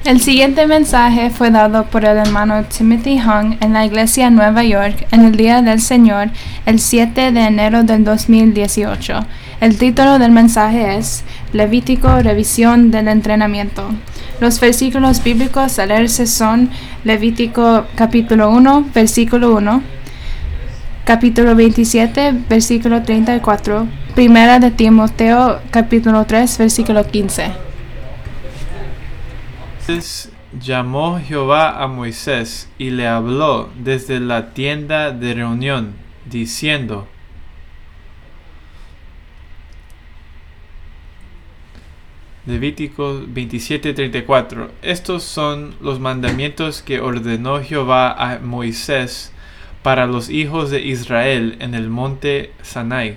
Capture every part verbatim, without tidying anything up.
El siguiente mensaje fue dado por el hermano Timothy Hung en la iglesia en Nueva York en el Día del Señor, el siete de enero del dos mil dieciocho. El título del mensaje es Levítico, revisión del entrenamiento. Los versículos bíblicos a leerse son Levítico capítulo uno, versículo uno, capítulo veintisiete, versículo treinta y cuatro, Primera de Timoteo capítulo tres, versículo quince. Entonces llamó Jehová a Moisés y le habló desde la tienda de reunión, diciendo: Levítico veintisiete treinta y cuatro. Estos son los mandamientos que ordenó Jehová a Moisés para los hijos de Israel en el monte Sinai.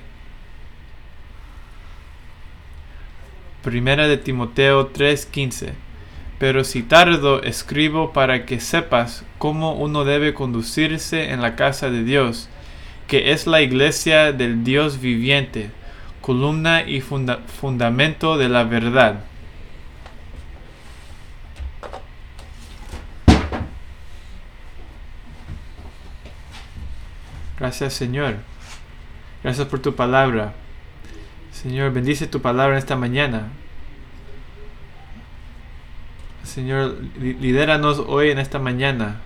Primera de Timoteo tres quince. Pero si tardo, escribo para que sepas cómo uno debe conducirse en la casa de Dios, que es la iglesia del Dios viviente, columna y funda- fundamento de la verdad. Gracias, Señor. Gracias por tu palabra. Señor, bendice tu palabra esta mañana. Señor, lidéranos hoy en esta mañana.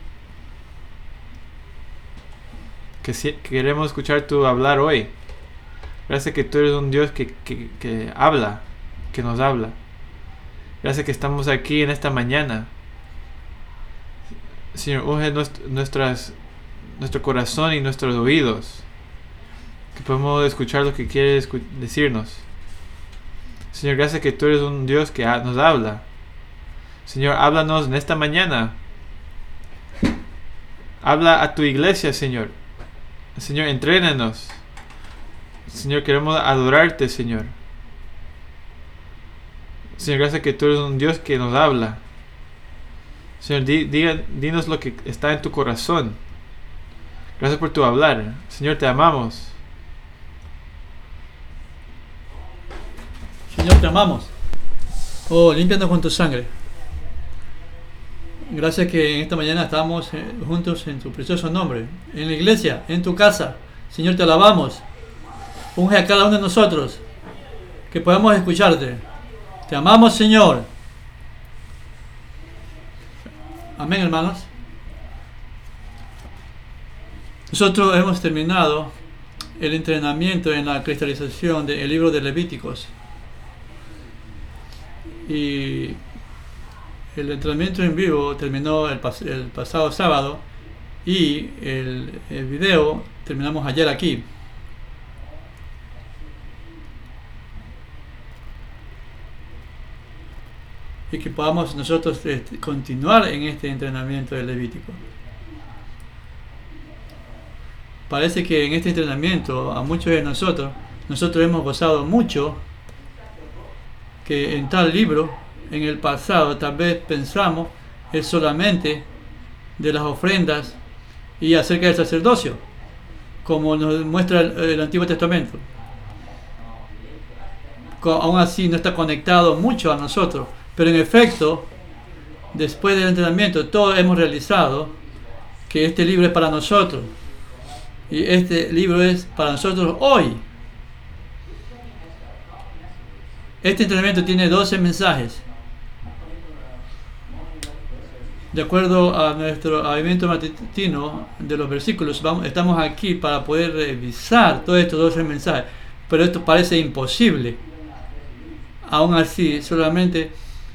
Que si, queremos escuchar tu hablar hoy. Gracias que tú eres un Dios que, que, que habla, que nos habla. Gracias que estamos aquí en esta mañana. Señor, unge nuestro, nuestras, nuestro corazón y nuestros oídos, que podemos escuchar lo que quieres escu- decirnos. Señor, gracias que tú eres un Dios que ha, nos habla. Señor, háblanos en esta mañana. Habla a tu iglesia, Señor. Señor, entrénanos. Señor, queremos adorarte, Señor. Señor, gracias que tú eres un Dios que nos habla. Señor, di, diga, dinos lo que está en tu corazón. Gracias por tu hablar. Señor, te amamos. Señor, te amamos. Oh, límpianos con tu sangre. Gracias que en esta mañana estamos juntos en tu precioso nombre. En la iglesia, en tu casa. Señor, te alabamos. Unge a cada uno de nosotros, que podamos escucharte. Te amamos, Señor. Amén, hermanos. Nosotros hemos terminado el entrenamiento en la cristalización del libro de Levíticos. Y el entrenamiento en vivo terminó el, pas- el pasado sábado y el, el video terminamos ayer aquí. Y que podamos nosotros este, continuar en este entrenamiento de Levítico. Parece que en este entrenamiento a muchos de nosotros, nosotros hemos gozado mucho, que en tal libro, en el pasado, tal vez pensamos es solamente de las ofrendas y acerca del sacerdocio, como nos muestra el, el Antiguo Testamento. Co- aún así no está conectado mucho a nosotros, pero en efecto, después del entrenamiento, todos hemos realizado que este libro es para nosotros, y este libro es para nosotros hoy. Este entrenamiento tiene doce mensajes. De acuerdo a nuestro alimento matutino de los versículos, vamos, estamos aquí para poder revisar todos estos doce mensajes. Pero esto parece imposible. Aún así, solamente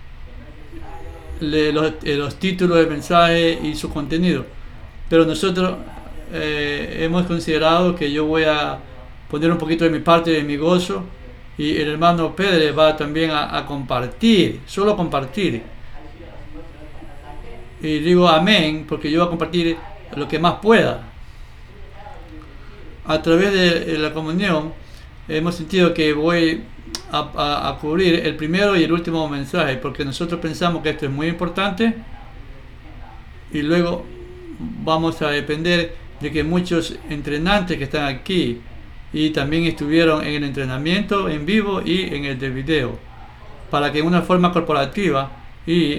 le, los, eh, los títulos del mensaje y su contenido. Pero nosotros eh, hemos considerado que yo voy a poner un poquito de mi parte, de mi gozo, y el hermano Pedro va también a, a compartir, solo compartir. Y digo amén, porque yo voy a compartir lo que más pueda. A través de la comunión hemos sentido que voy a, a, a cubrir el primero y el último mensaje, porque nosotros pensamos que esto es muy importante, y luego vamos a depender de que muchos entrenantes que están aquí y también estuvieron en el entrenamiento en vivo y en el de video, para que en una forma corporativa y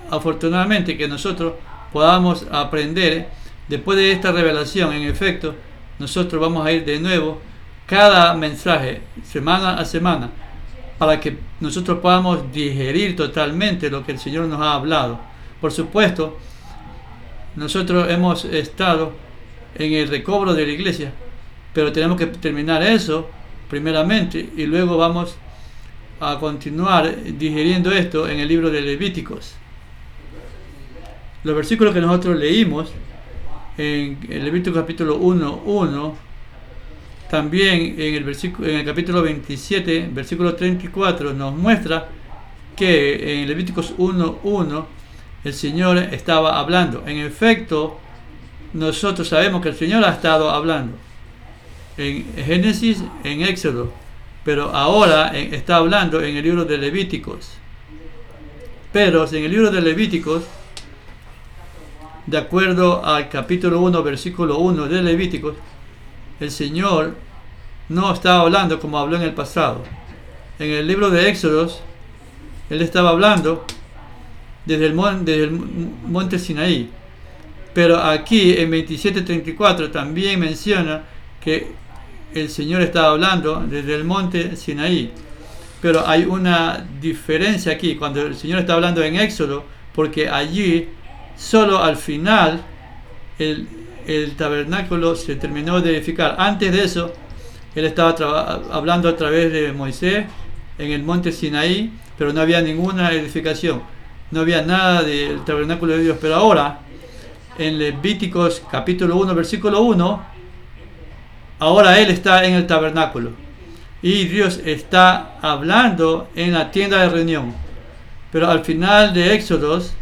afortunadamente que nosotros podamos aprender después de esta revelación. En efecto, nosotros vamos a ir de nuevo cada mensaje, semana a semana, para que nosotros podamos digerir totalmente lo que el Señor nos ha hablado. Por supuesto, nosotros hemos estado en el recobro de la iglesia, pero tenemos que terminar eso primeramente y luego vamos a continuar digiriendo esto en el libro de Levíticos. Los versículos que nosotros leímos en el Levítico capítulo uno, uno, también en el, versículo, en el capítulo veintisiete, versículo treinta y cuatro, nos muestra que en Levíticos uno, uno el Señor estaba hablando. En efecto, nosotros sabemos que el Señor ha estado hablando en Génesis, en Éxodo, pero ahora está hablando en el libro de Levíticos. Pero en el libro de Levíticos, de acuerdo al capítulo uno, versículo uno de Levíticos, el Señor no estaba hablando como habló en el pasado. En el libro de Éxodos, Él estaba hablando desde el, mon, desde el monte Sinaí. Pero aquí en veintisiete treinta y cuatro también menciona que el Señor estaba hablando desde el monte Sinaí. Pero hay una diferencia aquí cuando el Señor está hablando en Éxodo, porque allí solo al final el, el tabernáculo se terminó de edificar. Antes de eso, Él estaba traba- hablando a través de Moisés en el monte Sinaí, pero no había ninguna edificación, no había nada del tabernáculo de Dios. Pero ahora, en Levíticos capítulo uno, versículo uno, ahora Él está en el tabernáculo y Dios está hablando en la tienda de reunión. Pero al final de Éxodos,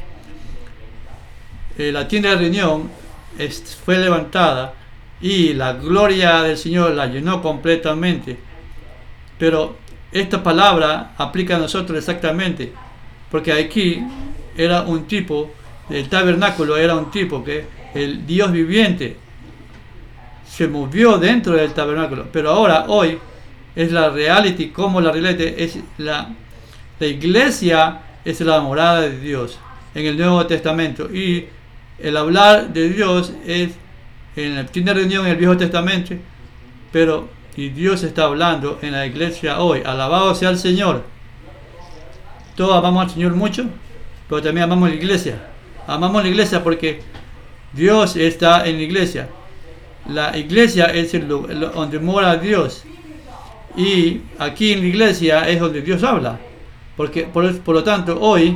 eh, la tienda de reunión es, fue levantada y la gloria del Señor la llenó completamente. Pero esta palabra aplica a nosotros exactamente, porque aquí era un tipo, el tabernáculo era un tipo que el Dios viviente se movió dentro del tabernáculo. Pero ahora, hoy, es la reality, como la reality es la, la iglesia es la morada de Dios en el Nuevo Testamento, y el hablar de Dios es en la tienda de reunión en el Viejo Testamento, pero y Dios está hablando en la iglesia hoy. Alabado sea el Señor. Todos amamos al Señor mucho, pero también amamos la iglesia. Amamos la iglesia porque Dios está en la iglesia. La iglesia es el lugar donde mora Dios, y aquí en la iglesia es donde Dios habla. Porque por, por lo tanto, hoy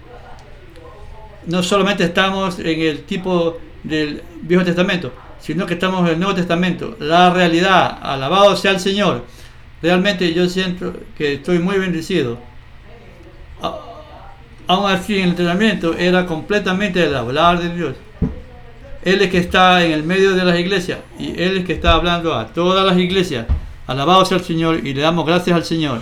no solamente estamos en el tipo del Viejo Testamento, sino que estamos en el Nuevo Testamento. La realidad, alabado sea el Señor. Realmente yo siento que estoy muy bendecido. Aún así, en el entrenamiento era completamente el hablar de Dios. Él es que está en el medio de las iglesias, y Él es que está hablando a todas las iglesias. Alabado sea el Señor, y le damos gracias al Señor.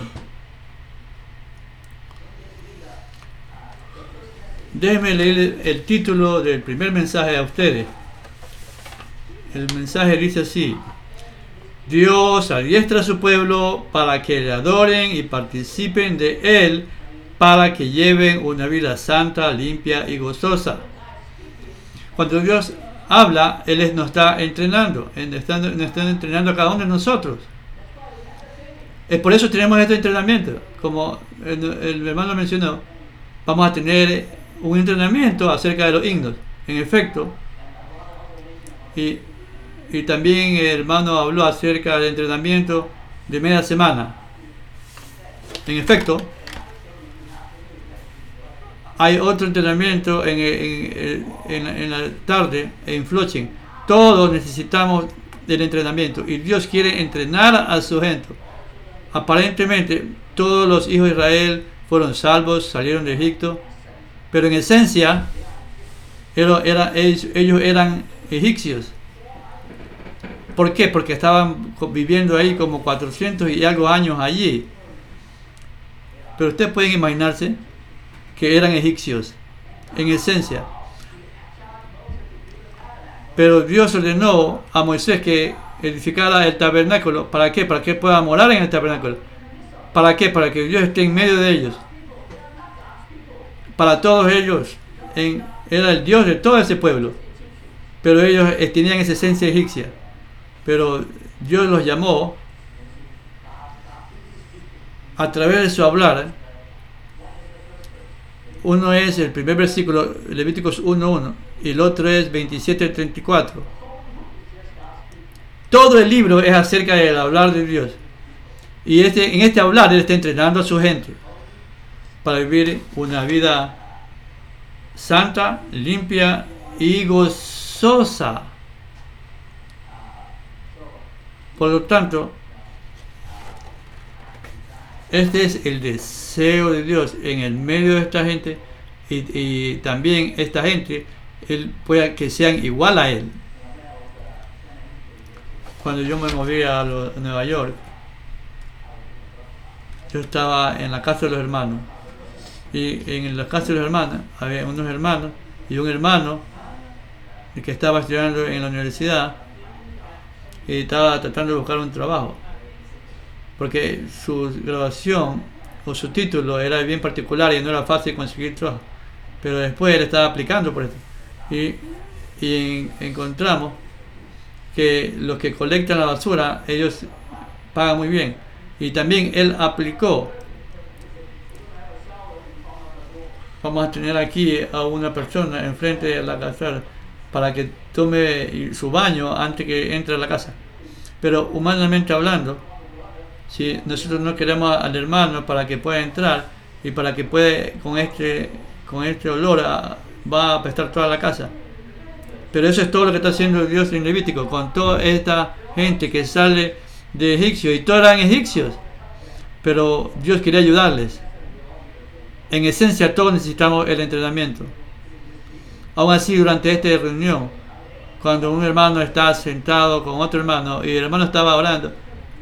Déjenme leer el título del primer mensaje a ustedes. El mensaje dice así: Dios adiestra a su pueblo para que le adoren y participen de Él, para que lleven una vida santa, limpia y gozosa. Cuando Dios habla, Él nos está entrenando, nos está, nos está entrenando a cada uno de nosotros. Es por eso tenemos este entrenamiento. Como el, el hermano mencionó, vamos a tener un entrenamiento acerca de los himnos. En efecto, y, y también el hermano habló acerca del entrenamiento de media semana. En efecto, hay otro entrenamiento en, en, en, en la tarde en Flushing. Todos necesitamos del entrenamiento, y Dios quiere entrenar a su gente. Aparentemente todos los hijos de Israel fueron salvos, salieron de Egipto, pero en esencia era, era, ellos, ellos eran egipcios. ¿Por qué? Porque estaban viviendo ahí como cuatrocientos y algo años allí. Pero ustedes pueden imaginarse que eran egipcios en esencia. Pero Dios ordenó a Moisés que edificara el tabernáculo. ¿Para qué? Para que pueda morar en el tabernáculo. ¿Para qué? Para que Dios esté en medio de ellos. para todos ellos en, era el Dios de todo ese pueblo, pero ellos eh, tenían esa esencia egipcia, pero Dios los llamó a través de su hablar. Uno es el primer versículo, Levíticos uno uno, y el otro es veintisiete treinta y cuatro. Todo el libro es acerca del hablar de Dios, y este, en este hablar Él está entrenando a su gente para vivir una vida santa, limpia y gozosa. Por lo tanto, este es el deseo de Dios en el medio de esta gente, y, y también esta gente, Él pueda que sean igual a Él. Cuando yo me moví a, lo, a Nueva York, yo estaba en la casa de los hermanos, y en la casa de los hermanos había unos hermanos y un hermano que estaba estudiando en la universidad y estaba tratando de buscar un trabajo, porque su graduación o su título era bien particular y no era fácil conseguir trabajo, pero después él estaba aplicando por esto, y, y en, encontramos que los que colectan la basura, ellos pagan muy bien, y también él aplicó. Vamos a tener aquí a una persona enfrente de la casa para que tome su baño antes que entre a la casa, pero humanamente hablando, si nosotros no queremos al hermano para que pueda entrar y para que pueda con este con este olor a, va a apestar toda la casa, pero eso es todo lo que está haciendo Dios en Levítico con toda esta gente que sale de egipcios, y todos eran egipcios, pero Dios quería ayudarles. En esencia todos necesitamos el entrenamiento. Aún así, durante esta reunión, cuando un hermano está sentado con otro hermano y el hermano estaba orando,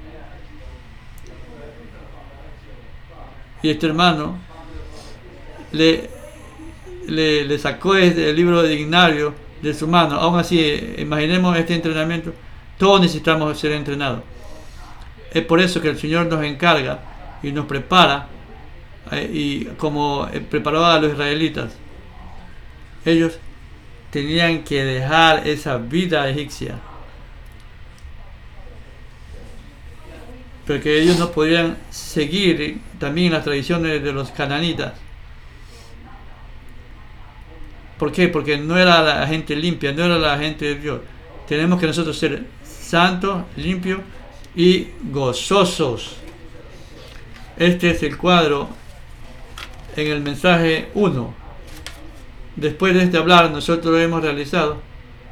y este hermano le, le, le sacó el libro dignario de su mano. Aún así, imaginemos este entrenamiento. Todos necesitamos ser entrenados. Es por eso que el Señor nos encarga y nos prepara, eh, y como preparó a los israelitas, ellos tenían que dejar esa vida egipcia, porque ellos no podían seguir también las tradiciones de los cananitas. ¿Por qué? Porque no era la gente limpia, no era la gente de Dios. Tenemos que nosotros ser santos, limpios y gozosos. Este es el cuadro en el mensaje uno. Después de este hablar, nosotros lo hemos realizado.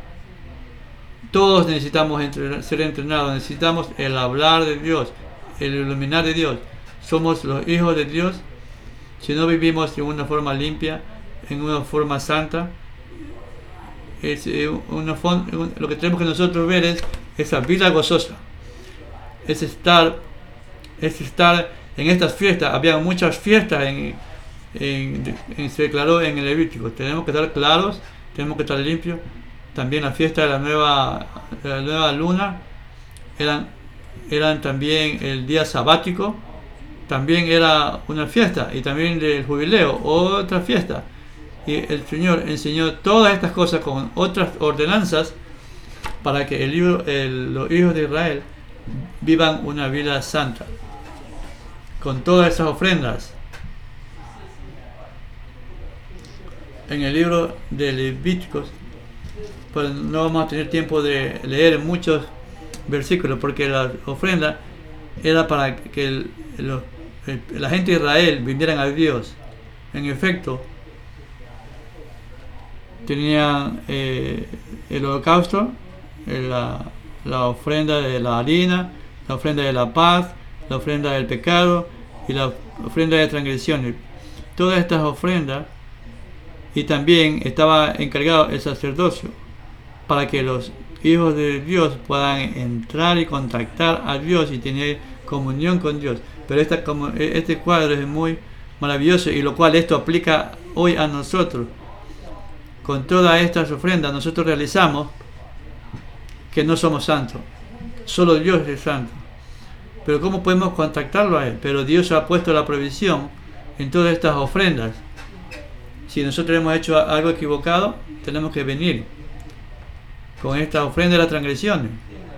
Todos necesitamos entrenar, ser entrenados, necesitamos el hablar de Dios, el iluminar de Dios. Somos los hijos de Dios. Si no vivimos en una forma limpia, en una forma santa, es una, lo que tenemos que nosotros ver es esa vida gozosa, es estar, es estar en estas fiestas. Había muchas fiestas, en, en, en, se declaró en el Levítico. Tenemos que estar claros, tenemos que estar limpios. También la fiesta de la nueva, de la nueva luna, eran, eran también el día sabático, también era una fiesta, y también del jubileo, otra fiesta. Y el Señor enseñó todas estas cosas con otras ordenanzas para que el, el, los hijos de Israel vivan una vida santa, con todas esas ofrendas. En el libro de Levíticos, pues no vamos a tener tiempo de leer muchos versículos, porque la ofrenda era para que el, el, el, la gente de Israel vinieran a Dios. En efecto, tenían eh, el holocausto, la, la ofrenda de la harina, la ofrenda de la paz, la ofrenda del pecado y la ofrenda de transgresiones. Todas estas ofrendas, y también estaba encargado el sacerdocio para que los hijos de Dios puedan entrar y contactar a Dios y tener comunión con Dios. Pero esta, como, este cuadro es muy maravilloso, y lo cual esto aplica hoy a nosotros. Con todas estas ofrendas nosotros realizamos que no somos santos, solo Dios es santo. Pero ¿cómo podemos contactarlo a Él? Pero Dios ha puesto la provisión en todas estas ofrendas. si nosotros hemos hecho algo equivocado, tenemos que venir con esta ofrenda de las transgresiones.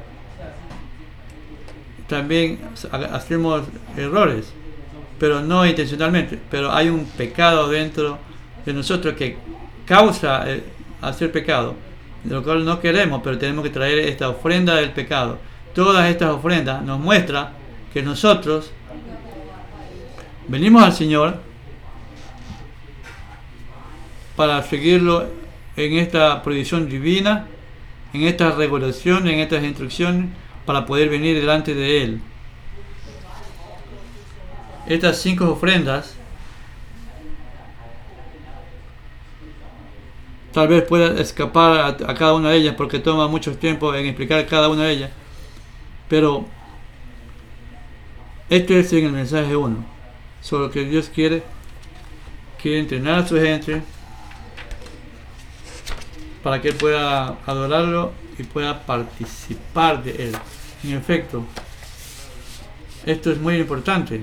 También hacemos errores, pero no intencionalmente, pero hay un pecado dentro de nosotros que causa eh, hacer pecado, de lo cual no queremos, pero tenemos que traer esta ofrenda del pecado. Todas estas ofrendas nos muestran que nosotros venimos al Señor para seguirlo en esta prohibición divina, en estas regulaciones, en estas instrucciones, para poder venir delante de Él. Estas cinco ofrendas tal vez pueda escapar a, a cada una de ellas porque toma mucho tiempo en explicar cada una de ellas, pero este es en el mensaje uno, sobre lo que Dios quiere, quiere entrenar a su gente para que Él pueda adorarlo y pueda participar de Él. En efecto, esto es muy importante.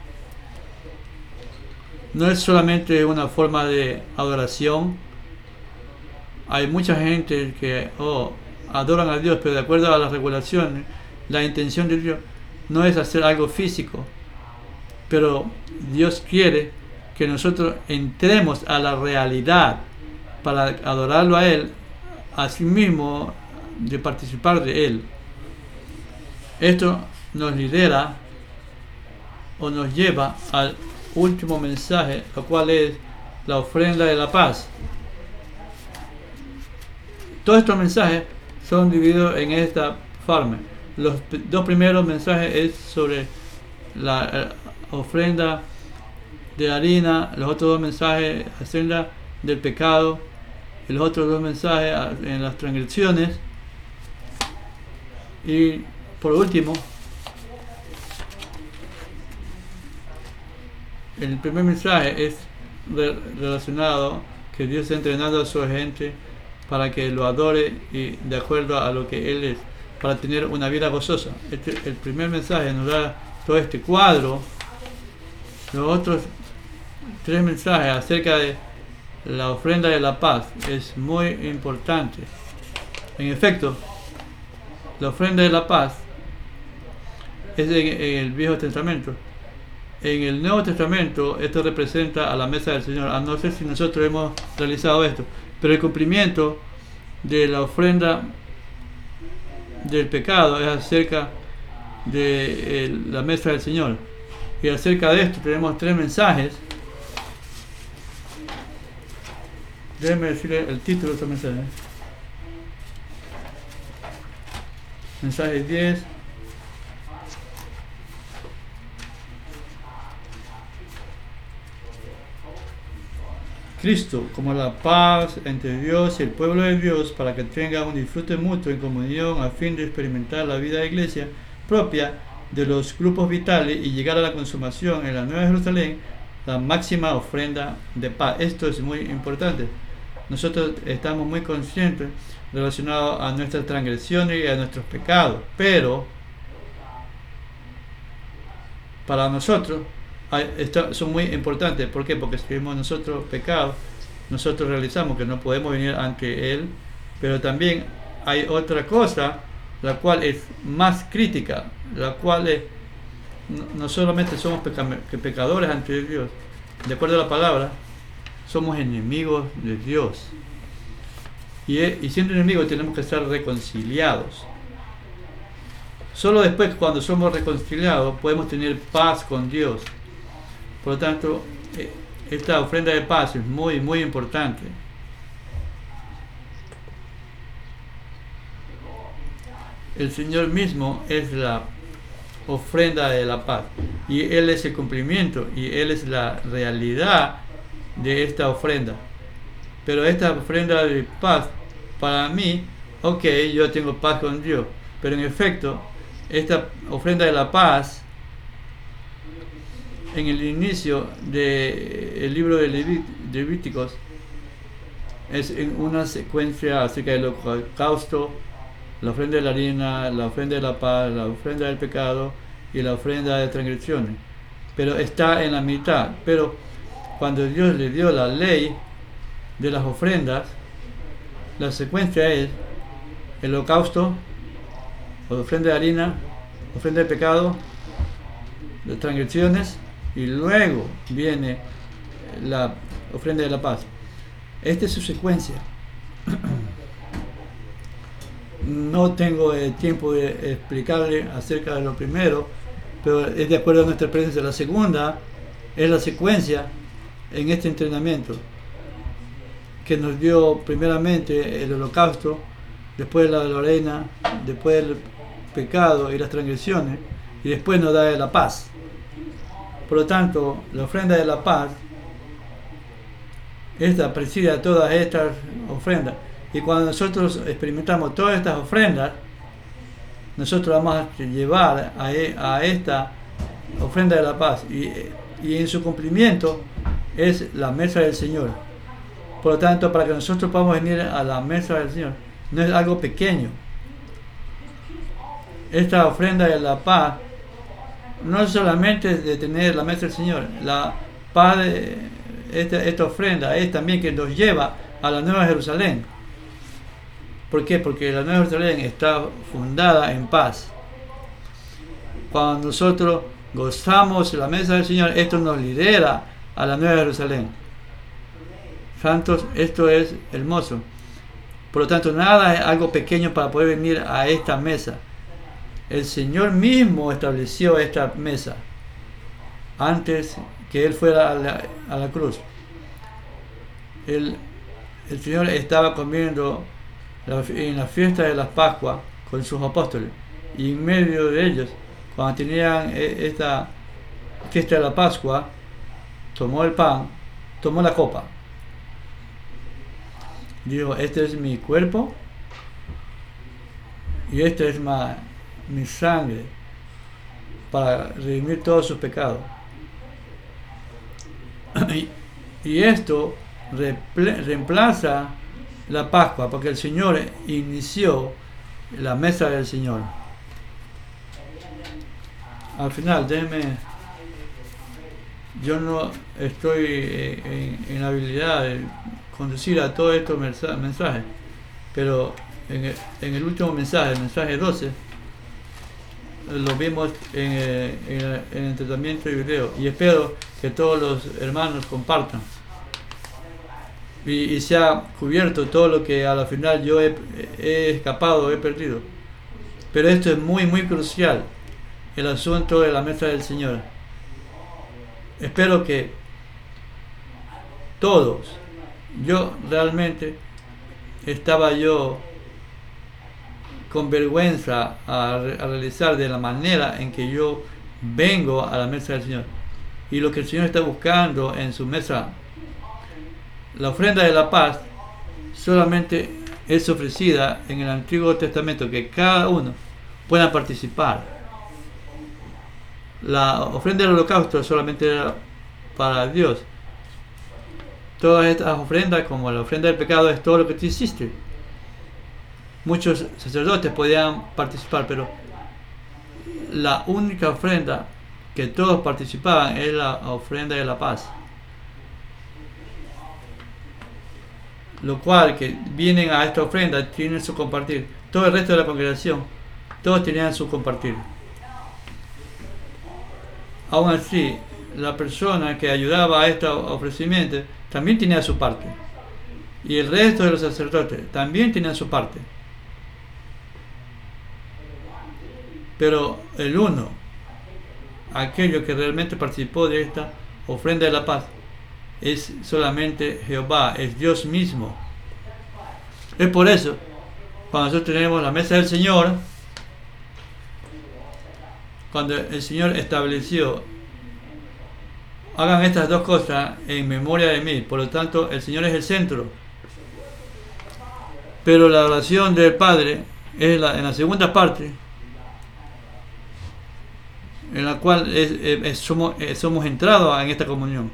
No es solamente una forma de adoración. Hay mucha gente que oh, adoran a Dios, pero de acuerdo a las regulaciones, la intención de Dios no es hacer algo físico, pero Dios quiere que nosotros entremos a la realidad para adorarlo a Él, así mismo de participar de Él. Esto nos lidera o nos lleva al último mensaje, lo cual es la ofrenda de la paz. Todos estos mensajes son divididos en esta forma. Los dos primeros mensajes es sobre la ofrenda de harina, los otros dos mensajes ofrenda del pecado, y los otros dos mensajes en las transgresiones, y por último el primer mensaje es relacionado que Dios está entrenando a su gente para que lo adore y de acuerdo a lo que Él es, para tener una vida gozosa. Este, el primer mensaje nos da todo este cuadro. Los otros tres mensajes acerca de la ofrenda de la paz es muy importante. En efecto, la ofrenda de la paz es en, en el Viejo Testamento. En el Nuevo Testamento esto representa a la mesa del Señor. A no sé si nosotros hemos realizado esto, pero el cumplimiento de la ofrenda del pecado es acerca de eh, la mesa del Señor. Y acerca de esto tenemos tres mensajes. Déjenme decirle el título de este mensaje. Mensaje diez. Cristo como la paz entre Dios y el pueblo de Dios, para que tenga un disfrute mutuo en comunión a fin de experimentar la vida de iglesia propia de los grupos vitales y llegar a la consumación en la Nueva Jerusalén, la máxima ofrenda de paz. Esto es muy importante. Nosotros estamos muy conscientes relacionados a nuestras transgresiones y a nuestros pecados, pero para nosotros son muy importantes. ¿Por qué? Porque si vemos nosotros pecados, nosotros realizamos que no podemos venir ante Él, pero también hay otra cosa, la cual es más crítica, la cual es, no, no solamente somos peca- que pecadores ante Dios, de acuerdo a la palabra, somos enemigos de Dios. Y, y siendo enemigos tenemos que estar reconciliados. Solo después, cuando somos reconciliados, podemos tener paz con Dios. Por lo tanto, esta ofrenda de paz es muy, muy importante. El Señor mismo es la ofrenda de la paz. Y Él es el cumplimiento y Él es la realidad de esta ofrenda. Pero esta ofrenda de paz, para mí, ok, yo tengo paz con Dios. Pero en efecto, esta ofrenda de la paz, en el inicio del libro de Levit- Levíticos, es en una secuencia acerca del holocausto, la ofrenda de la harina, la ofrenda de la paz, la ofrenda del pecado y la ofrenda de transgresiones. Pero está en la mitad. Pero cuando Dios le dio la ley, de las ofrendas, la secuencia es el holocausto, ofrenda de harina, ofrenda de pecado, de transgresiones, y luego viene la ofrenda de la paz. Esta es su secuencia. No tengo eh, tiempo de explicarle acerca de lo primero, pero es de acuerdo a nuestra presencia. La segunda es la secuencia en este entrenamiento que nos dio primeramente el holocausto, después la lorena, después el pecado y las transgresiones, y después nos da la paz. Por lo tanto, la ofrenda de la paz, esta preside a todas estas ofrendas. Y cuando nosotros experimentamos todas estas ofrendas, nosotros vamos a llevar a, a esta ofrenda de la paz. Y, y en su cumplimiento es la mesa del Señor. Por lo tanto, para que nosotros podamos venir a la mesa del Señor, no es algo pequeño. Esta ofrenda de la paz no es solamente de tener la mesa del Señor. La paz de esta, esta ofrenda es también que nos lleva a la Nueva Jerusalén. ¿Por qué? Porque la Nueva Jerusalén está fundada en paz. Cuando nosotros gozamos la mesa del Señor, esto nos lidera a la Nueva Jerusalén. Santos, esto es hermoso. Por lo tanto, nada es algo pequeño para poder venir a esta mesa. El Señor mismo estableció esta mesa antes que Él fuera a la, a la cruz. El, el Señor estaba comiendo en la fiesta de las Pascuas con sus apóstoles, y en medio de ellos, cuando tenían esta fiesta de la Pascua, tomó el pan, tomó la copa, dijo: este es mi cuerpo y esta es ma, mi sangre para redimir todos sus pecados. y, y esto repl- reemplaza la Pascua, porque el Señor inició la mesa del Señor. Al final, déjenme, yo no estoy en, en la habilidad de conducir a todos estos mensajes, pero en el, en el último mensaje, el mensaje doce, lo vimos en, en, en el entrenamiento de video, y espero que todos los hermanos compartan. Y, y se ha cubierto todo lo que a la final yo he, he escapado, he perdido. Pero esto es muy, muy crucial, el asunto de la mesa del Señor. Espero que todos, yo realmente estaba yo con vergüenza a, a realizar de la manera en que yo vengo a la mesa del Señor. Y lo que el Señor está buscando en su mesa, la ofrenda de la paz, solamente es ofrecida en el Antiguo Testamento, que cada uno pueda participar. La ofrenda del holocausto solamente era para Dios. Todas estas ofrendas, como la ofrenda del pecado, es todo lo que tú hiciste. Muchos sacerdotes podían participar, pero la única ofrenda que todos participaban es la ofrenda de la paz. Lo cual, que vienen a esta ofrenda, tienen su compartir. Todo el resto de la congregación, todos tenían su compartir. Aún así, la persona que ayudaba a este ofrecimiento también tenía su parte. Y el resto de los sacerdotes también tenían su parte. Pero el uno, aquello que realmente participó de esta ofrenda de la paz, es solamente Jehová, es Dios mismo. Es por eso, cuando nosotros tenemos la mesa del Señor, cuando el Señor estableció: hagan estas dos cosas en memoria de mí. Por lo tanto, el Señor es el centro. Pero la oración del Padre es la, en la segunda parte, en la cual es, es, es, somos, es, somos entrados en esta comunión.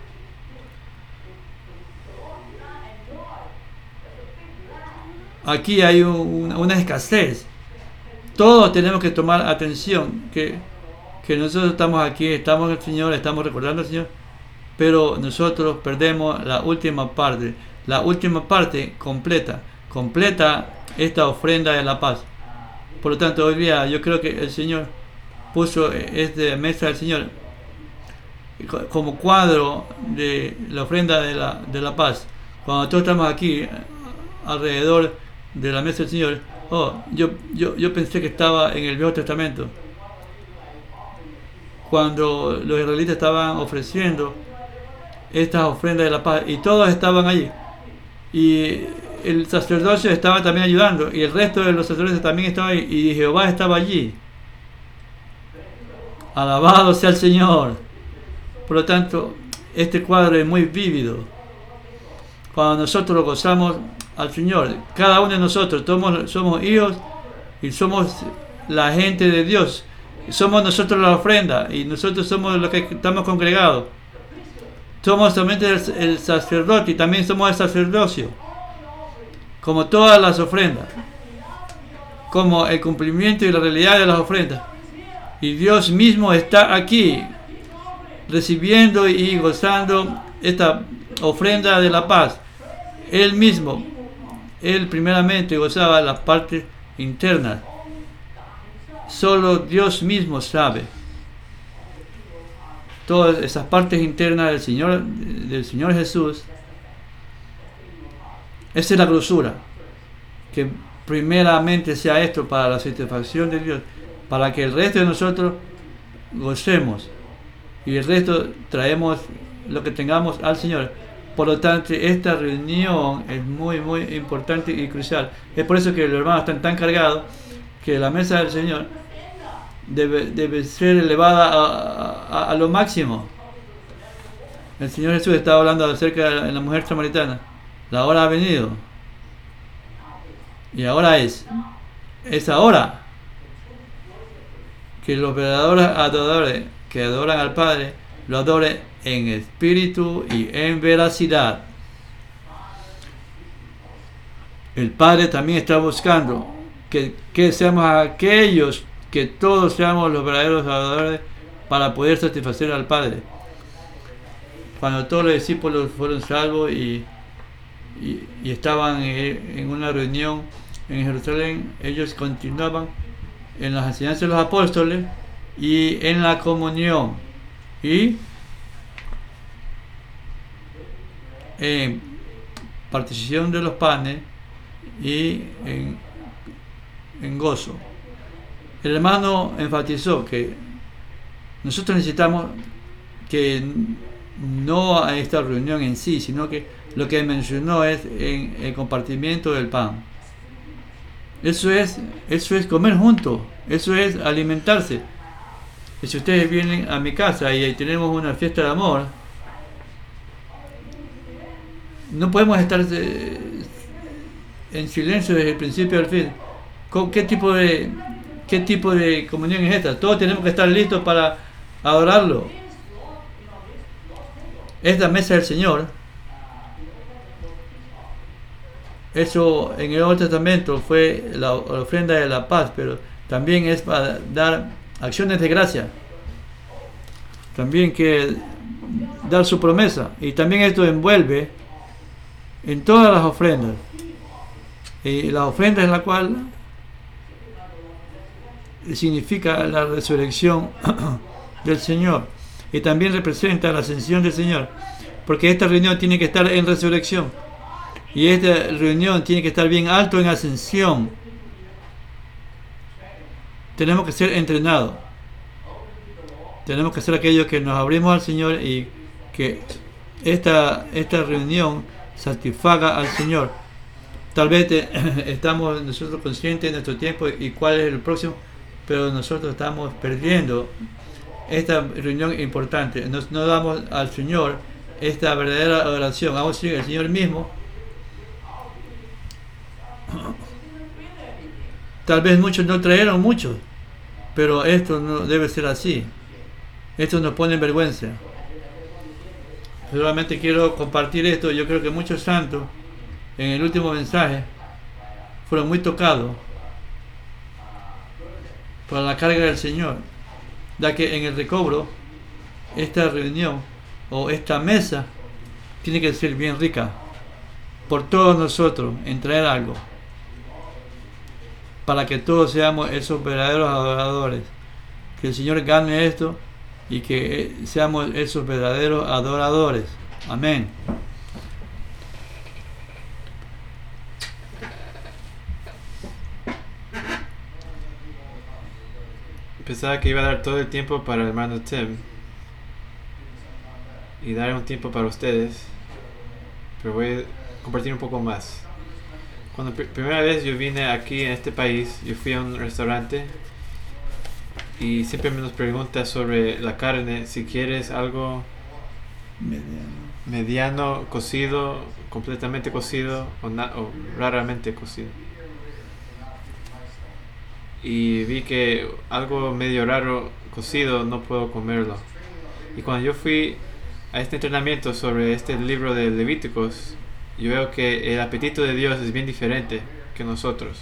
Aquí hay un, una escasez. Todos tenemos que tomar atención, que, que nosotros estamos aquí, estamos en el Señor, estamos recordando al Señor, pero nosotros perdemos la última parte, la última parte completa, completa esta ofrenda de la paz. Por lo tanto, hoy día yo creo que el Señor puso esta mesa del Señor como cuadro de la ofrenda de la, de la paz. Cuando todos estamos aquí alrededor de la mesa del Señor, oh, yo, yo, yo pensé que estaba en el Viejo Testamento, cuando los israelitas estaban ofreciendo estas ofrendas de la paz, y todos estaban allí, y el sacerdocio estaba también ayudando, y el resto de los sacerdotes también estaban ahí, y Jehová estaba allí. Alabado sea el Señor. Por lo tanto, este cuadro es muy vívido. Cuando nosotros gozamos al Señor, cada uno de nosotros somos, somos hijos y somos la gente de Dios. Somos nosotros la ofrenda y nosotros somos los que estamos congregados. Somos solamente el, el sacerdote y también somos el sacerdocio. Como todas las ofrendas. Como el cumplimiento y la realidad de las ofrendas. Y Dios mismo está aquí recibiendo y gozando esta ofrenda de la paz. Él mismo, Él primeramente gozaba las partes internas. Solo Dios mismo sabe todas esas partes internas del Señor, del Señor Jesús. Esa es la grosura. Que primeramente sea esto para la satisfacción de Dios, para que el resto de nosotros gocemos y el resto traemos lo que tengamos al Señor. Por lo tanto, esta reunión es muy muy importante y crucial. Es por eso que los hermanos están tan cargados, que la mesa del Señor debe, debe ser elevada a, a, a lo máximo. El Señor Jesús estaba hablando acerca de la mujer samaritana. La hora ha venido. Y ahora es. Es ahora que los verdaderos adoradores que adoran al Padre lo adoren en espíritu y en veracidad. El Padre también está buscando que, que seamos aquellos, que todos seamos los verdaderos adoradores para poder satisfacer al Padre. Cuando todos los discípulos fueron salvos y, y, y estaban en, en una reunión en Jerusalén, ellos continuaban en las enseñanzas de los apóstoles y en la comunión y en participación de los panes y en, en gozo. El hermano enfatizó que nosotros necesitamos que no a esta reunión en sí, sino que lo que mencionó es en el compartimiento del pan. Eso es, eso es comer juntos, eso es alimentarse. Y si ustedes vienen a mi casa y ahí tenemos una fiesta de amor, no podemos estar en silencio desde el principio al fin. ¿Qué tipo de, qué tipo de comunión es esta? Todos tenemos que estar listos para adorarlo. Esta mesa del Señor, eso en el Nuevo Testamento fue la ofrenda de la paz, pero también es para dar acciones de gracia. También que dar su promesa. Y también esto envuelve en todas las ofrendas. Y la ofrenda es la cual significa la resurrección del Señor. Y también representa la ascensión del Señor. Porque esta reunión tiene que estar en resurrección. Y esta reunión tiene que estar bien alto en ascensión. Tenemos que ser entrenados. Tenemos que ser aquellos que nos abrimos al Señor y que esta, esta reunión satisfaga al Señor. Tal vez te, estamos nosotros conscientes de nuestro tiempo y cuál es el próximo, pero nosotros estamos perdiendo esta reunión importante. Nos, no damos al Señor esta verdadera adoración. Aún así, el Señor mismo, tal vez muchos no trajeron muchos, pero esto no debe ser así. Esto nos pone en vergüenza. Solamente quiero compartir esto. Yo creo que muchos santos en el último mensaje fueron muy tocados por la carga del Señor, ya que en el recobro esta reunión o esta mesa tiene que ser bien rica. por todos nosotros en traer algo, para que todos seamos esos verdaderos adoradores. Que el Señor gane esto y que seamos esos verdaderos adoradores. Amén. Pensaba que iba a dar todo el tiempo para el hermano Tim y dar un tiempo para ustedes, pero voy a compartir un poco más. Cuando pr- primera vez yo vine aquí en este país, yo fui a un restaurante y siempre me nos pregunta sobre la carne, si quieres algo Mediano. mediano, cocido, completamente cocido o, na- o raramente cocido. Y vi que algo medio raro cocido no puedo comerlo. Y cuando yo fui a este entrenamiento sobre este libro de Levíticos, yo veo que el apetito de Dios es bien diferente que nosotros.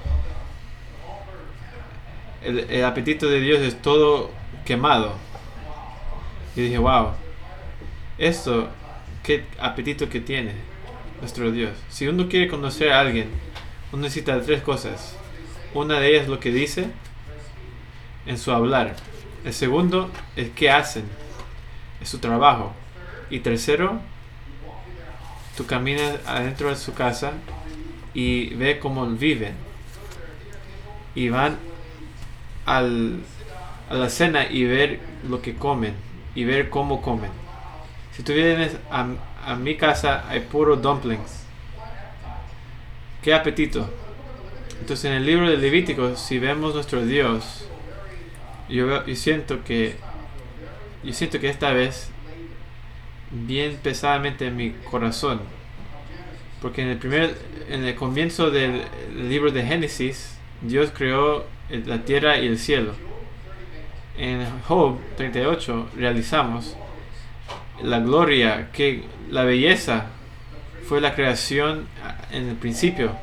El, el apetito de Dios es todo quemado. Y dije, wow, esto, qué apetito que tiene nuestro Dios. Si uno quiere conocer a alguien, uno necesita tres cosas. Una de ellas es lo que dice en su hablar. El segundo es qué hacen, es su trabajo. Y tercero, tú caminas adentro de su casa y ves cómo viven. Y van al, a la cena y ver lo que comen y ver cómo comen. Si tú vienes a, a mi casa, hay puro dumplings. ¡Qué apetito! Entonces en el libro de Levíticos, si vemos nuestro Dios, yo, veo, yo siento que yo siento que esta vez bien pesadamente en mi corazón, porque en el primer en el comienzo del libro de Génesis, Dios creó la tierra y el cielo. En Job treinta y ocho realizamos la gloria, que la belleza fue la creación en el principio.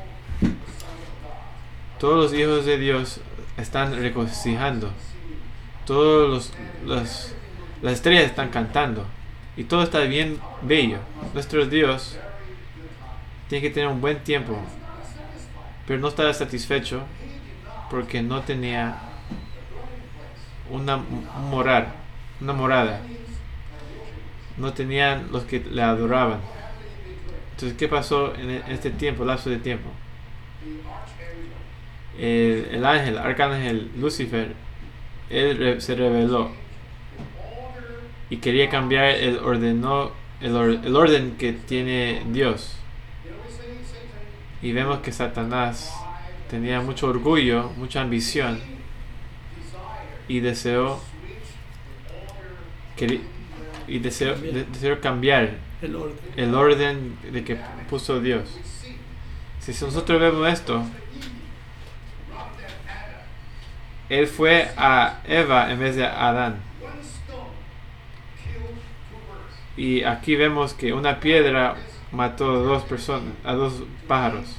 Todos los hijos de Dios están regocijando. Todos los, los las estrellas están cantando. Y todo está bien bello. Nuestro Dios tiene que tener un buen tiempo, pero no estaba satisfecho porque no tenía una un morar, una morada. No tenían los que le adoraban. Entonces, ¿qué pasó en este tiempo, lapso de tiempo? El, el ángel, arcángel Lucifer, él re, se rebeló y quería cambiar el, ordenó, el, or, el orden que tiene Dios. Y vemos que Satanás tenía mucho orgullo, mucha ambición y deseó que, y deseó, de, deseó cambiar El orden. el orden de que puso Dios. Si nosotros vemos esto, él fue a Eva en vez de a Adán. Y aquí vemos que una piedra mató a dos personas, a dos pájaros.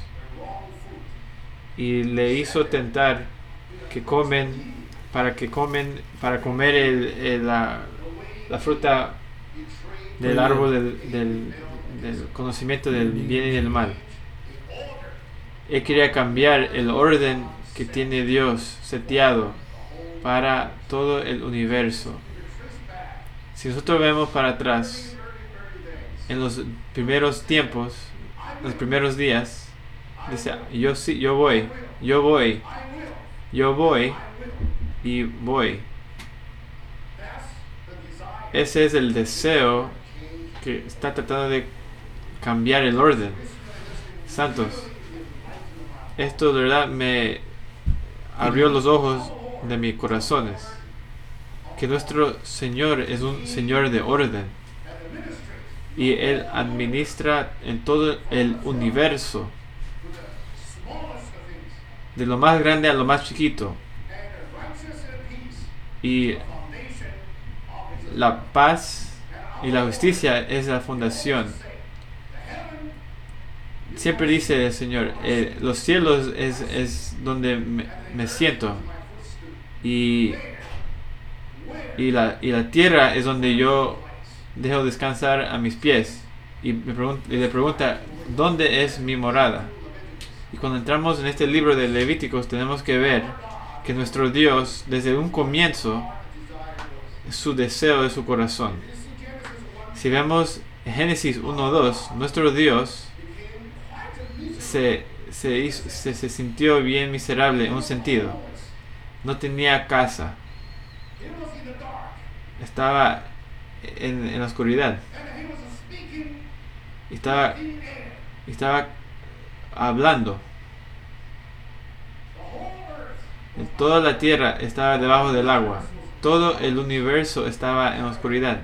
Y le hizo tentar que comen, para que comen, para comer el, el, la, la fruta del árbol del, del, del conocimiento del bien y del mal. Él quería cambiar el orden que tiene Dios seteado para todo el universo. Si nosotros vemos para atrás, en los primeros tiempos, los primeros días, dice, yo sí, yo voy, yo voy, yo voy y voy. Ese es el deseo que está tratando de cambiar el orden. Santos, esto de verdad me abrió los ojos de mis corazones, que nuestro Señor es un Señor de orden y Él administra en todo el universo, de lo más grande a lo más chiquito, y la paz y la justicia es la fundación. Siempre dice el Señor, eh, los cielos es, es donde me, me siento y, y, la, y la tierra es donde yo dejo descansar a mis pies. y, me pregun- y le pregunta, ¿dónde es mi morada? Y cuando entramos en este libro de Levíticos tenemos que ver que nuestro Dios, desde un comienzo, su deseo de su corazón. Si vemos Génesis uno dos, nuestro Dios se, se, hizo, se, se sintió bien miserable en un sentido. No tenía casa. Estaba en, en la oscuridad. Estaba, estaba hablando. Toda la tierra estaba debajo del agua. Todo el universo estaba en oscuridad.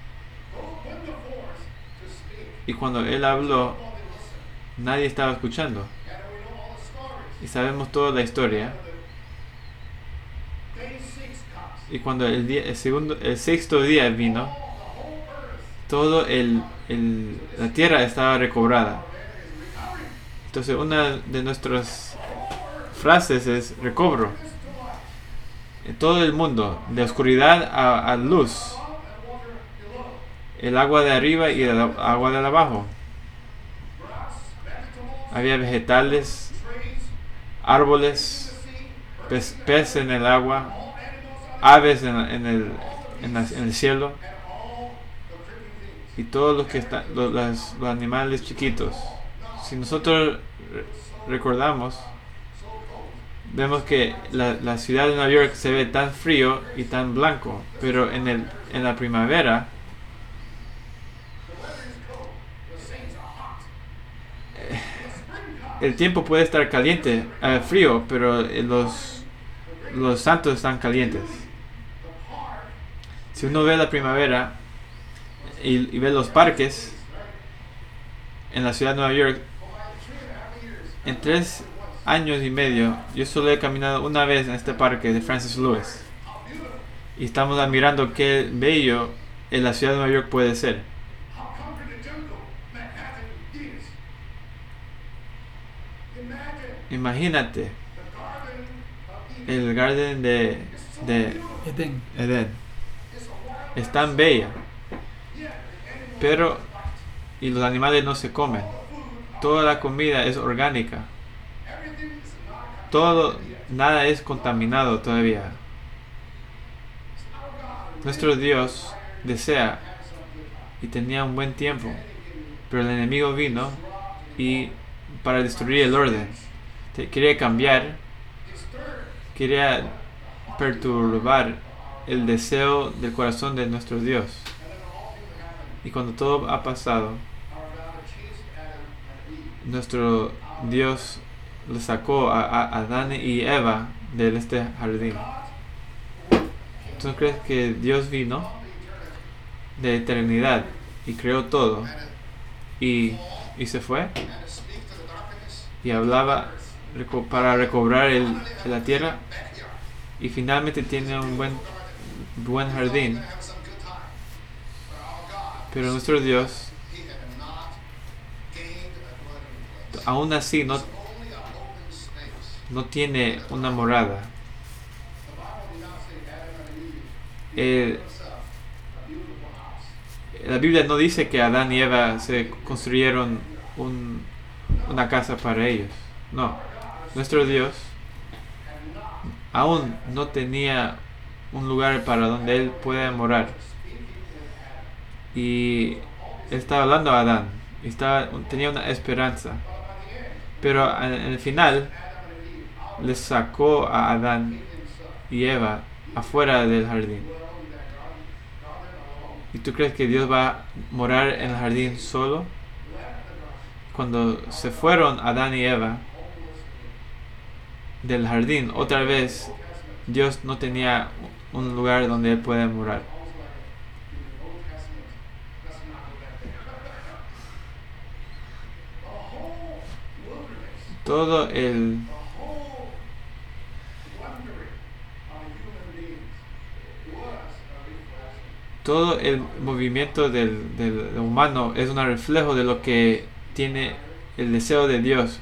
Y cuando él habló, nadie estaba escuchando. Y sabemos toda la historia. Y cuando el, día, el, segundo, el sexto día vino, todo el, el, la tierra estaba recobrada. Entonces una de nuestras frases es recobro. En todo el mundo, de oscuridad a, a luz. El agua de arriba y el agua de abajo. Había vegetales, árboles, pez, pez en el agua, aves en, en, el, en, la, en el cielo, y todos los que están, los, los, los animales chiquitos. Si nosotros recordamos, vemos que la, la ciudad de Nueva York se ve tan frío y tan blanco, pero en, el, en la primavera el tiempo puede estar caliente, eh, frío, pero los, los santos están calientes. Si uno ve la primavera y, y ve los parques en la ciudad de Nueva York, en tres años y medio, yo solo he caminado una vez en este parque de Francis Lewis. Y estamos admirando qué bello en la ciudad de Nueva York puede ser. Imagínate el jardín de, de Edén. Edén. Es tan bella. Pero, y los animales no se comen. Toda la comida es orgánica. Todo, nada es contaminado todavía. Nuestro Dios desea y tenía un buen tiempo, pero el enemigo vino y para destruir el orden. Quería cambiar, quería perturbar el deseo del corazón de nuestro Dios. Y cuando todo ha pasado, nuestro Dios le sacó a, a Adán y Eva de este jardín. ¿Tú crees que Dios vino de eternidad y creó todo y, y se fue? Y hablaba para recobrar el, la tierra y finalmente tiene un buen, buen jardín. Pero nuestro Dios aún así no, no tiene una morada. Eh, la Biblia no dice que Adán y Eva se construyeron un, una casa para ellos. No, nuestro Dios aún no tenía un lugar para donde Él pueda morar. Y Él estaba hablando a Adán, y estaba, tenía una esperanza. Pero en el final, les sacó a Adán y Eva afuera del jardín. ¿Y tú crees que Dios va a morar en el jardín solo? Cuando se fueron Adán y Eva del jardín, otra vez Dios no tenía un lugar donde Él pueda morar. Todo el todo el movimiento del, del humano es un reflejo de lo que tiene el deseo de Dios.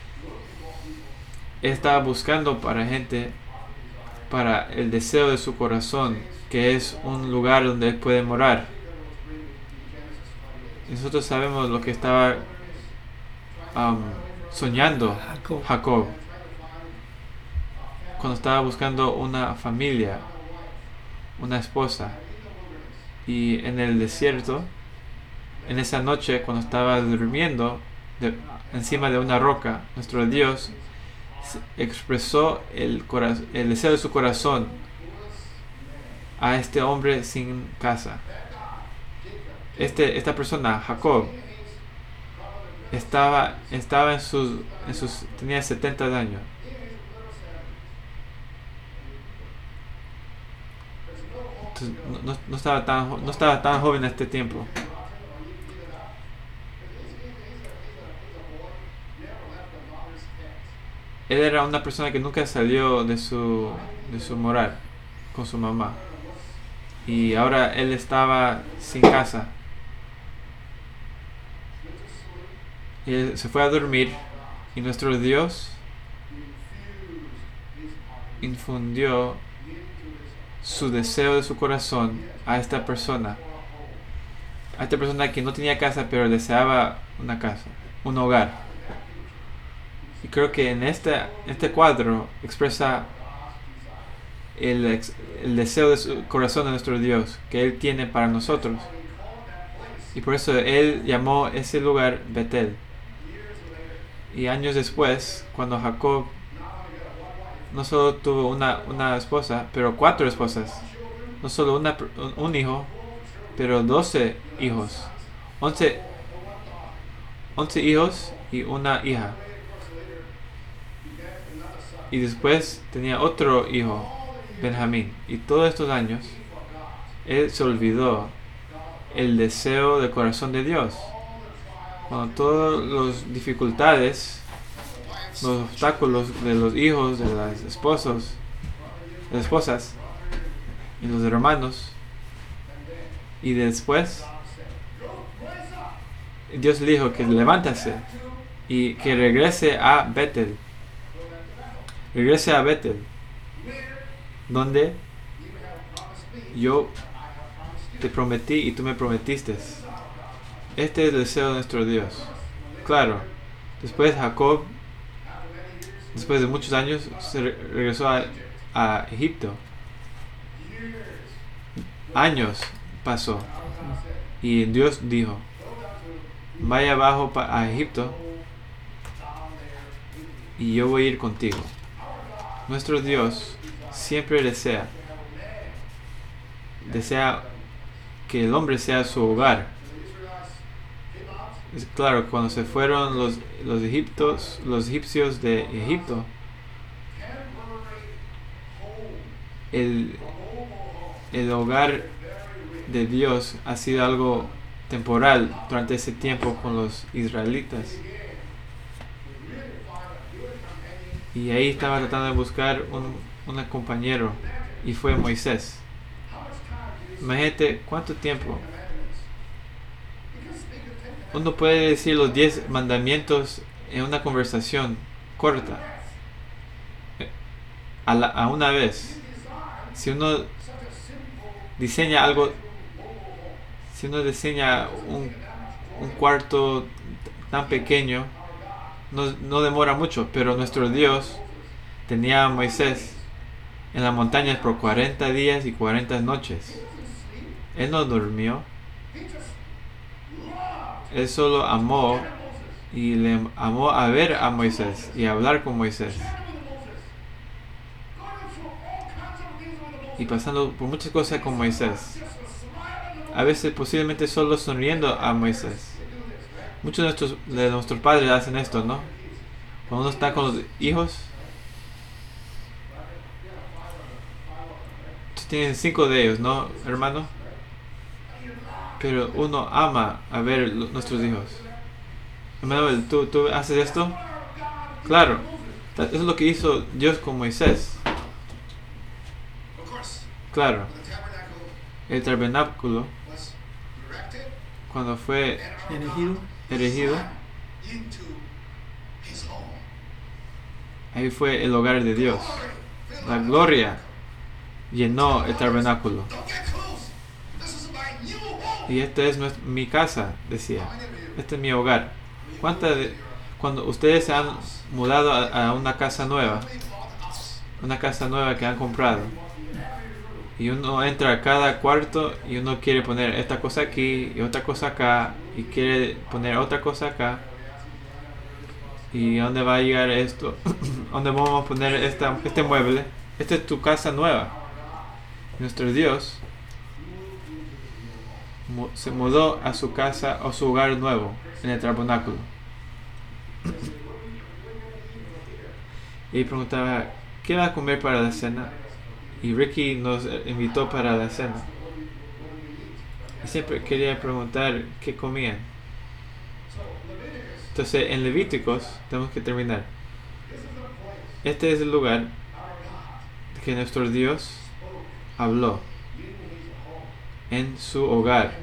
Él estaba buscando para gente, para el deseo de su corazón, que es un lugar donde Él puede morar. Y nosotros sabemos lo que estaba um, soñando Jacob. Jacob cuando estaba buscando una familia, una esposa. Y en el desierto, en esa noche, cuando estaba durmiendo de, encima de una roca, nuestro Dios expresó el, coraz- el deseo de su corazón a este hombre sin casa. Este, esta persona, Jacob, estaba, estaba en sus, en sus, tenía setenta años. Entonces, no, no, no estaba tan, no estaba tan joven en este tiempo. Él era una persona que nunca salió de su, de su moral con su mamá. Y ahora él estaba sin casa. Y él se fue a dormir. Y nuestro Dios infundió su deseo de su corazón a esta persona. A esta persona que no tenía casa, pero deseaba una casa, un hogar. Y creo que en este, este cuadro expresa el, ex, el deseo de su corazón de nuestro Dios que Él tiene para nosotros. Y por eso Él llamó ese lugar Betel. Y años después, cuando Jacob no solo tuvo una, una esposa, pero cuatro esposas. No solo una, un hijo, pero doce hijos. Once, once hijos y una hija. Y después tenía otro hijo, Benjamín. Y todos estos años, él se olvidó el deseo del corazón de Dios. Cuando todas las dificultades, los obstáculos de los hijos, de las esposos, de las esposas y los hermanos, y después Dios le dijo que levántase y que regrese a Betel. Regrese a Betel, donde yo te prometí y tú me prometiste. Este es el deseo de nuestro Dios. Claro, después Jacob, después de muchos años, se re- regresó a, a Egipto. Años pasó. Y Dios dijo, vaya abajo pa- a Egipto y yo voy a ir contigo. Nuestro Dios siempre desea, desea que el hombre sea su hogar. Es claro, cuando se fueron los, los, egiptos, los egipcios de Egipto, el, el hogar de Dios ha sido algo temporal durante ese tiempo con los israelitas. Y ahí estaba tratando de buscar un, un compañero, y fue Moisés. Imagínate cuánto tiempo. Uno puede decir los diez mandamientos en una conversación corta, a, la, a una vez. Si uno diseña algo, si uno diseña un, un cuarto tan pequeño, no, no demora mucho. Pero nuestro Dios tenía a Moisés en las montañas por cuarenta días y cuarenta noches. Él no durmió. Él solo amó y le amó a ver a Moisés y a hablar con Moisés. Y pasando por muchas cosas con Moisés. A veces posiblemente solo sonriendo a Moisés. Muchos de nuestros, de nuestros padres hacen esto, ¿no? Cuando uno está con los hijos. Tienen cinco de ellos, ¿no, hermano? Pero uno ama a ver lo, nuestros hijos. Emanuel, ¿tú, ¿tú haces esto? Claro. Eso es lo que hizo Dios con Moisés. Claro. El tabernáculo, cuando fue Elegido. erigido, ahí fue el hogar de Dios. La gloria llenó el tabernáculo. Y Y esta es nuestra, mi casa, decía. Este es mi hogar. ¿Cuántas de, cuando ustedes se han mudado a, a una casa nueva, una casa nueva que han comprado, y uno entra a cada cuarto y uno quiere poner esta cosa aquí y otra cosa acá y quiere poner otra cosa acá, y a dónde va a llegar esto, dónde vamos a poner esta, este mueble? Esta es tu casa nueva. Nuestro Dios mu- se mudó a su casa o su hogar nuevo en el tabernáculo. Y preguntaba, ¿qué va a comer para la cena? Y Ricky nos invitó para la cena. Y siempre quería preguntar qué comían. Entonces, en Levíticos, tenemos que terminar. Este es el lugar que nuestro Dios habló en su hogar,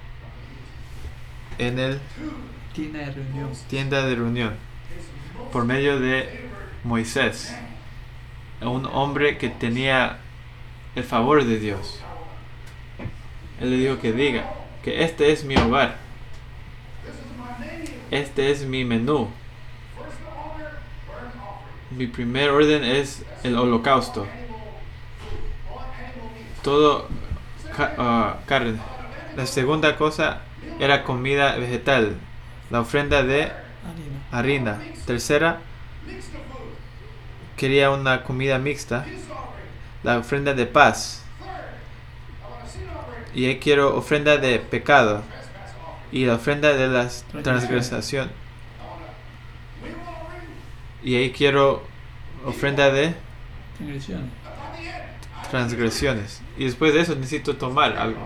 en el Tienda de reunión. tienda de reunión, por medio de Moisés, un hombre que tenía el favor de Dios. Él le dijo que diga que este es mi hogar, este es mi menú. Mi primer orden es el holocausto, todo ca- uh, carne. La segunda cosa era comida vegetal, la ofrenda de Harina. harina. Tercera, quería una comida mixta, la ofrenda de paz. Y ahí quiero ofrenda de pecado y la ofrenda de la transgresión. Y ahí quiero ofrenda de Transgresiones. transgresiones. Y después de eso necesito tomar algo.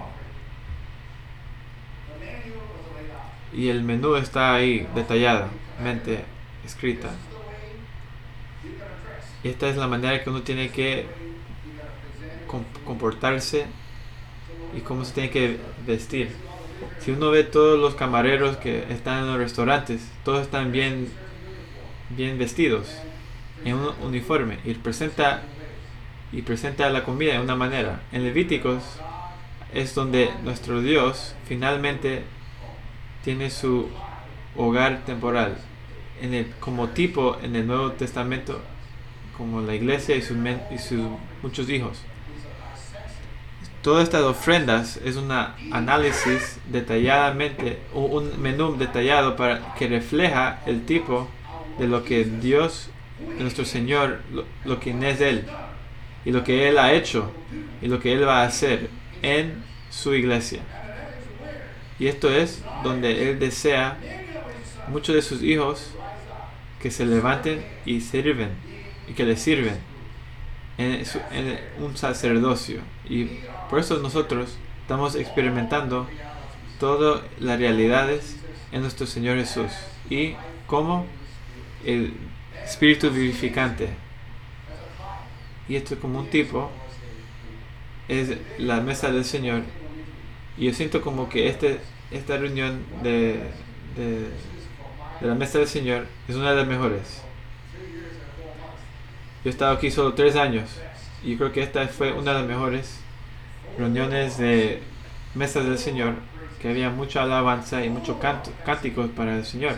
Y el menú está ahí detalladamente escrita. Y esta es la manera que uno tiene que com- comportarse y cómo se tiene que vestir. Si uno ve todos los camareros que están en los restaurantes, todos están bien, bien vestidos, en un uniforme, y presenta, y presenta la comida de una manera. En Levíticos es donde nuestro Dios finalmente tiene su hogar temporal. En el, como tipo en el Nuevo Testamento, como la iglesia y sus, men, y sus muchos hijos. Todas estas ofrendas es un análisis detalladamente, un, un menú detallado para que refleja el tipo de lo que Dios, nuestro Señor, lo, lo que es Él, y lo que Él ha hecho, y lo que Él va a hacer en su iglesia. Y esto es donde Él desea muchos de sus hijos que se levanten y sirven, y que le sirven en, su, en un sacerdocio. Y por eso nosotros estamos experimentando todas las realidades en nuestro Señor Jesús y como el Espíritu vivificante. Y esto como un tipo es la mesa del Señor. Y yo siento como que este, esta reunión de, de, de la mesa del Señor es una de las mejores. Yo he estado aquí solo tres años y creo que esta fue una de las mejores reuniones de mesas del Señor, que había mucha alabanza y muchos canto, cánticos para el Señor.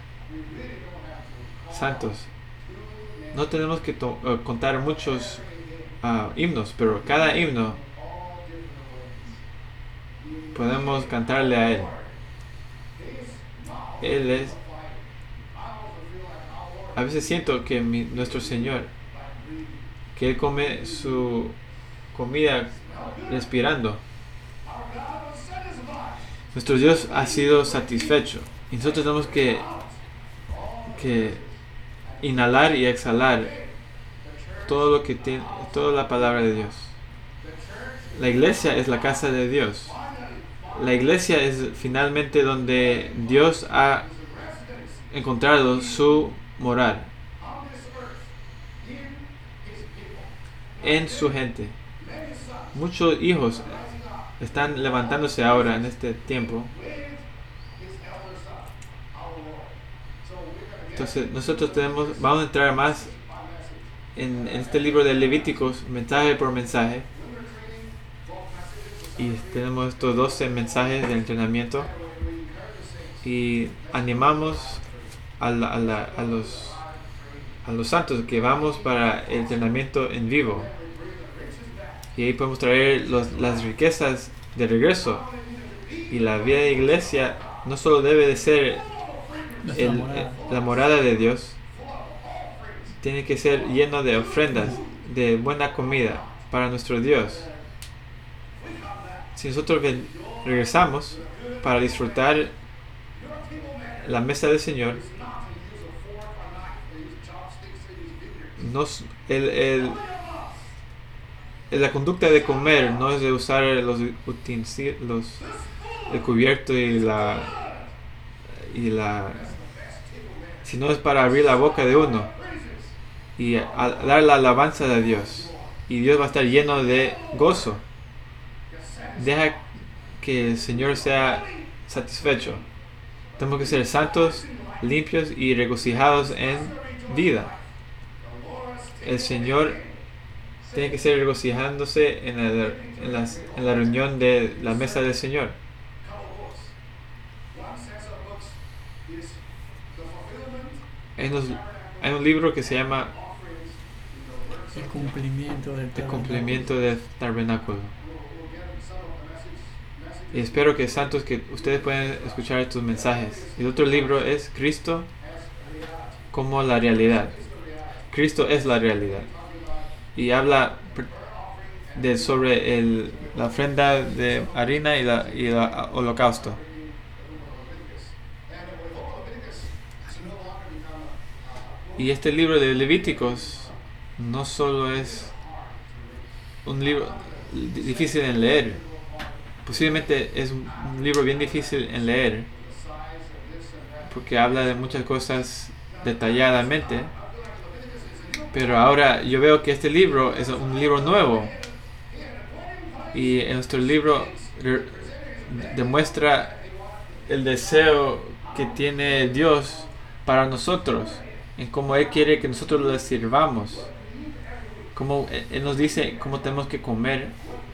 Santos. No tenemos que to- uh, contar muchos uh, himnos, pero cada himno podemos cantarle a Él. Él es... A veces siento que mi, nuestro Señor, que Él come su comida respirando. Nuestro Dios ha sido satisfecho y nosotros tenemos que, que inhalar y exhalar todo lo que tiene, toda la palabra de Dios. La iglesia es la casa de Dios. La iglesia es finalmente donde Dios ha encontrado su morar en su gente. Muchos hijos están levantándose ahora en este tiempo. Entonces nosotros tenemos, vamos a entrar más en, en este libro de Levíticos, mensaje por mensaje. y tenemos estos doce mensajes de entrenamiento y animamos a, la, a, la, a, los, a los santos que vamos para el entrenamiento en vivo, y ahí podemos traer los, las riquezas de regreso. Y la vida de iglesia no solo debe de ser el, morada. la morada de Dios, tiene que ser lleno de ofrendas, de buena comida para nuestro Dios. Si nosotros ven, regresamos para disfrutar la mesa del Señor, nos, el, el, la conducta de comer no es de usar los utensilios, el cubierto y la y la sino es para abrir la boca de uno y a, a dar la alabanza de Dios, y Dios va a estar lleno de gozo. Deja que el Señor sea satisfecho. Tenemos que ser santos, limpios y regocijados en vida. El Señor tiene que ser regocijándose en, el, en, las, en la reunión de la mesa del Señor. Hay, unos, hay un libro que se llama El cumplimiento del El tabernáculo. cumplimiento del tabernáculo. Y espero que santos, que ustedes puedan escuchar estos mensajes. El otro libro es Cristo como la realidad. Cristo es la realidad. Y habla de sobre el, la ofrenda de harina y la y el holocausto. Y este libro de Levíticos no solo es un libro difícil en leer, posiblemente es un libro bien difícil en leer, porque habla de muchas cosas detalladamente, pero ahora yo veo que este libro es un libro nuevo, y en nuestro libro re- demuestra el deseo que tiene Dios para nosotros, en cómo Él quiere que nosotros le sirvamos, cómo Él nos dice cómo tenemos que comer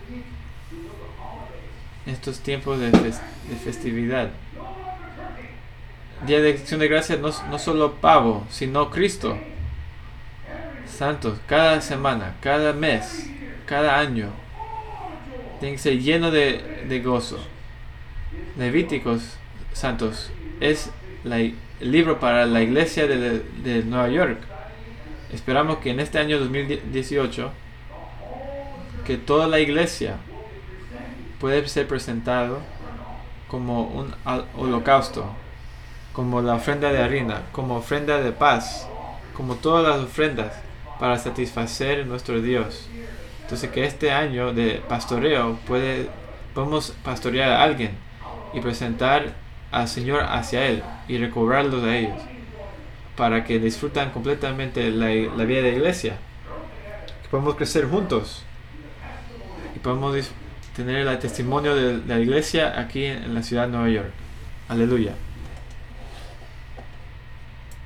en estos tiempos de, fest- de festividad. Día de Acción de Gracias no, no solo pavo, sino Cristo. Santos, cada semana, cada mes, cada año, tiene que ser lleno de, de gozo. Levíticos, santos, es la, el libro para la iglesia de, de Nueva York. Esperamos que en este año dos mil dieciocho, que toda la iglesia puede ser presentado como un holocausto, como la ofrenda de harina, como ofrenda de paz, como todas las ofrendas para satisfacer a nuestro Dios. Entonces, que este año de pastoreo puede, podemos pastorear a alguien y presentar al Señor hacia Él y recobrarlos a ellos, para que disfrutan completamente la, la vida de la iglesia, que podemos crecer juntos y podemos dis- tener el testimonio de, de la iglesia aquí en, en la ciudad de Nueva York. Aleluya.